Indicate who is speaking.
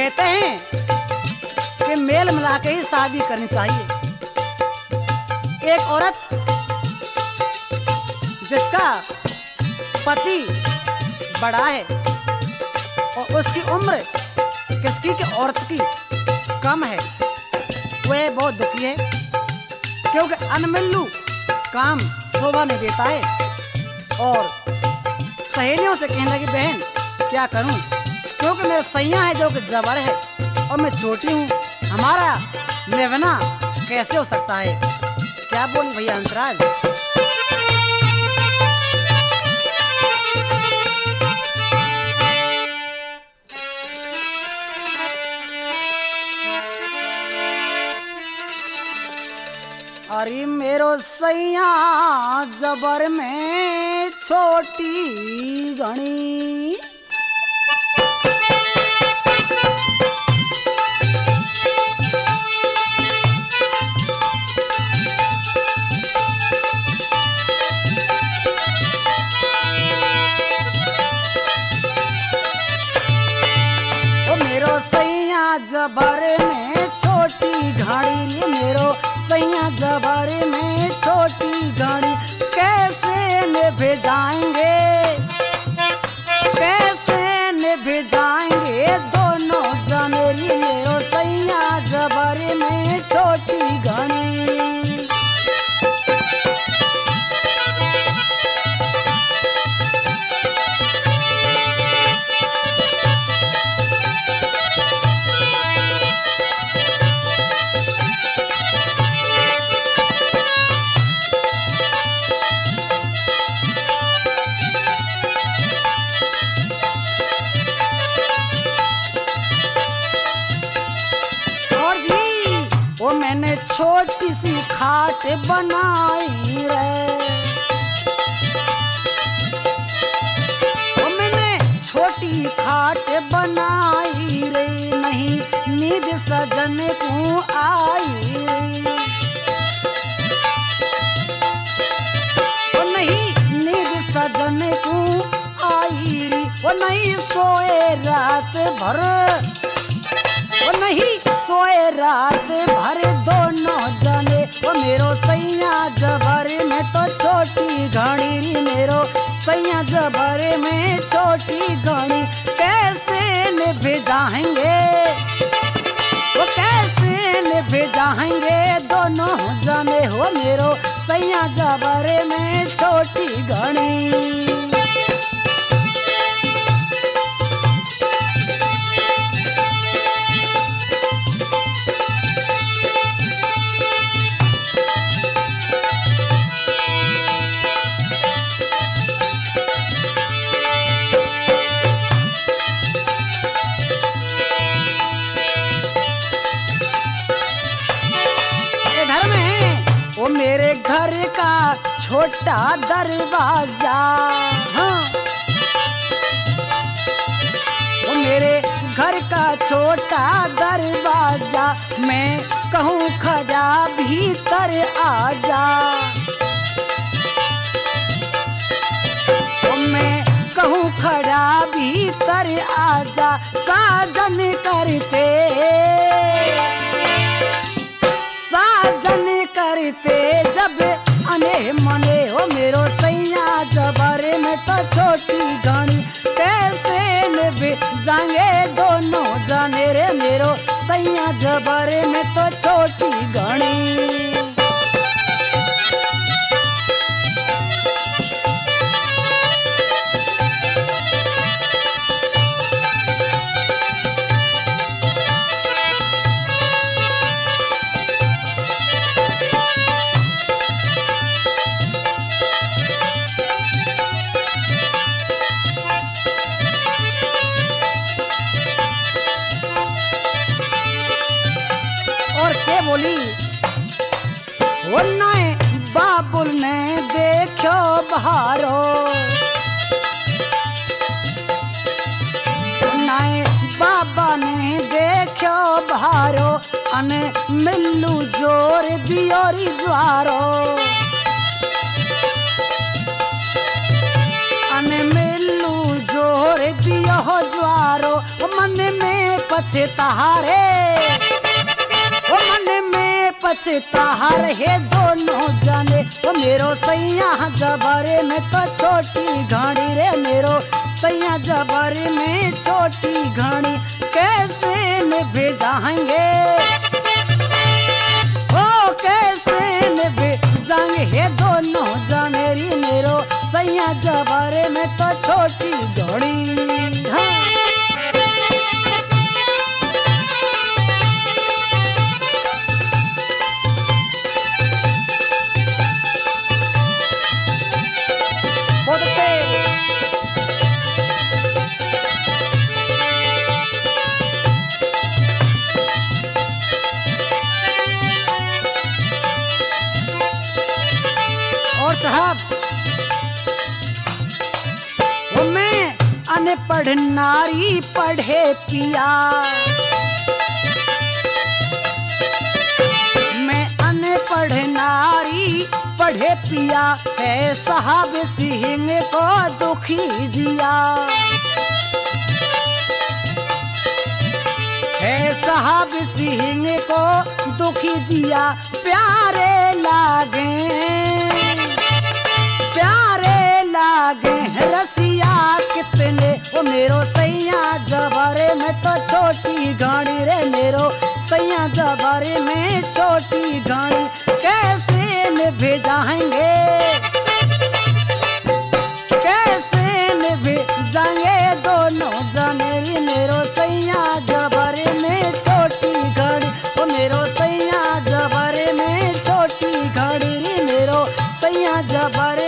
Speaker 1: कहते हैं कि मेल मिला के ही शादी करनी चाहिए। एक औरत जिसका पति बड़ा है और उसकी उम्र किसकी की औरत की कम है, वह बहुत दुखी है क्योंकि अनमिल्लू काम शोभा नहीं देता है। और सहेलियों से कहने लगी बहन क्या करूं, क्योंकि मेरा सैया है जो कि जबर है और मैं छोटी हूँ, हमारा निभाना कैसे हो सकता है। क्या बोली भैया हंसराज। अरे मेरो सैया जबर में छोटी घणी, ओ मेरो सैया जबर में छोटी घड़ी, रे मेरो सैया जबर में छोटी घड़ी, कैसे निभ जाएंगे, कैसे निभ जाएंगे दोनों जने, रे मेरो सैया जबर में छोटी घड़ी। मैंने छोटी सी खाट बनाई रे, ओ मैंने छोटी खाट बनाई रे, नहीं नींद सजन को आई रे, ओ नहीं नींद सजन को आई रे, ओ नहीं सोए रात भर, ओ नहीं सोए रात भर दोनों जने, ओ मेरो सैया जबर में तो छोटी घड़ी, री मेरो सैया जबर में छोटी घड़ी, कैसे निभ जाएंगे, वो कैसे निभ जाएंगे दोनों जने, हो मेरो सैया जबर में छोटी घड़ी। वो मेरे घर का छोटा दरवाजा, हाँ वो मेरे घर का छोटा दरवाजा, मैं कहूँ खड़ा भीतर आजा, मैं कहूँ खड़ा भीतर आजा, साजन करते साजन करते जब अने मने, हो मेरो सैया जबर में तो छोटी घड़ी, कैसे निभ जाएंगे दोनों जने, रे मेरो सैया जबर में तो छोटी घड़ी। बोली वो नए बाबुल ने देखो बहारो, नए बाबा ने देखो बहारो, अने मिल्लू जोर दियोरी ज्वारो, अने मिल्लू जो जोर दियो हो ज्वारो मन में पछताहारे ओ मन में पछताहार है दोनों जाने ओ मेरो सैया जबरे में तो छोटी घड़ी रे मेरो सैया जबरे में छोटी घड़ी कैसे निभे जाएंगे ओ कैसे निभे जाएंगे हे दोनों जाने री मेरो सैया जबरे में तो छोटी घड़ी हाँ। बहुत अच्छे और साहब वो मैं अनपढ़ नारी पढ़े पिया मैं अनपढ़ नारी पढ़े पिया है साहब सिंह को दुखी जिया है साहब सिंह को दुखी दिया प्यारे लागे रसिया कितने वो मेरो सैया जबरे में तो छोटी घड़ी रे मेरो सैया जबरे में छोटी घड़ी कैसे निभे जाएंगे कैसे निभे जाएंगे दोनों जाने री मेरो सैया जबरे में छोटी घड़ी वो मेरो सैया जबरे में छोटी घड़ी री मेरो सैया जबरे